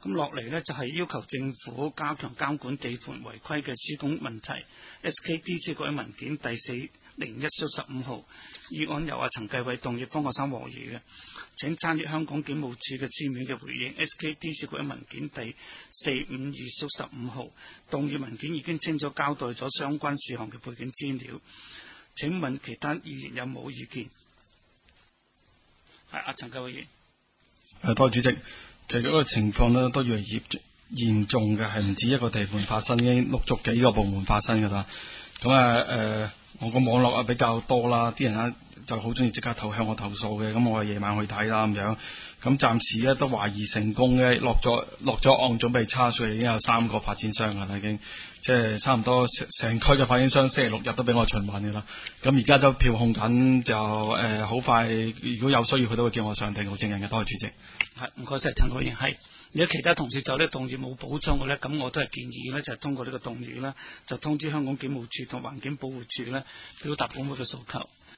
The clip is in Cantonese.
咁落嚟呢，就係要求政府加強監管地盤違規嘅施工問題。SKDC 各位文件第401/15號議案由陳繼偉動議，方國珊和議嘅。請參閱香港警務處嘅書面嘅回應。SKDC 各位文件第452/15號動議文件已經清楚交代咗相關事項嘅背景資料。請問其他議員有冇意見？係陳繼偉議員。 多謝主席。其實嗰個情況呢都越嚟越嚴重嘅，係唔止一個地盤發生，已經陸續幾個部門發生㗎啦。咁我個網絡比較多啦，啲人就好中意即刻向我投訴嘅，咁我夜晚去睇啦咁樣。咁暫時咧都懷疑成功嘅，落咗案準備叉稅，已經有3個發展商㗎啦，已經即係差唔多成區嘅發展商星期六日都俾我循環㗎啦。咁而家都票控緊，就好快，如果有需要佢都會叫我上地路證人嘅。多謝主席。 係，唔該晒陳議員。係，如果其他同事就呢個動議冇補充嘅咧，咁我都係建議咧，就係通過呢個動議啦，就通知香港警務處同環境保護署咧，表達本會嘅訴求。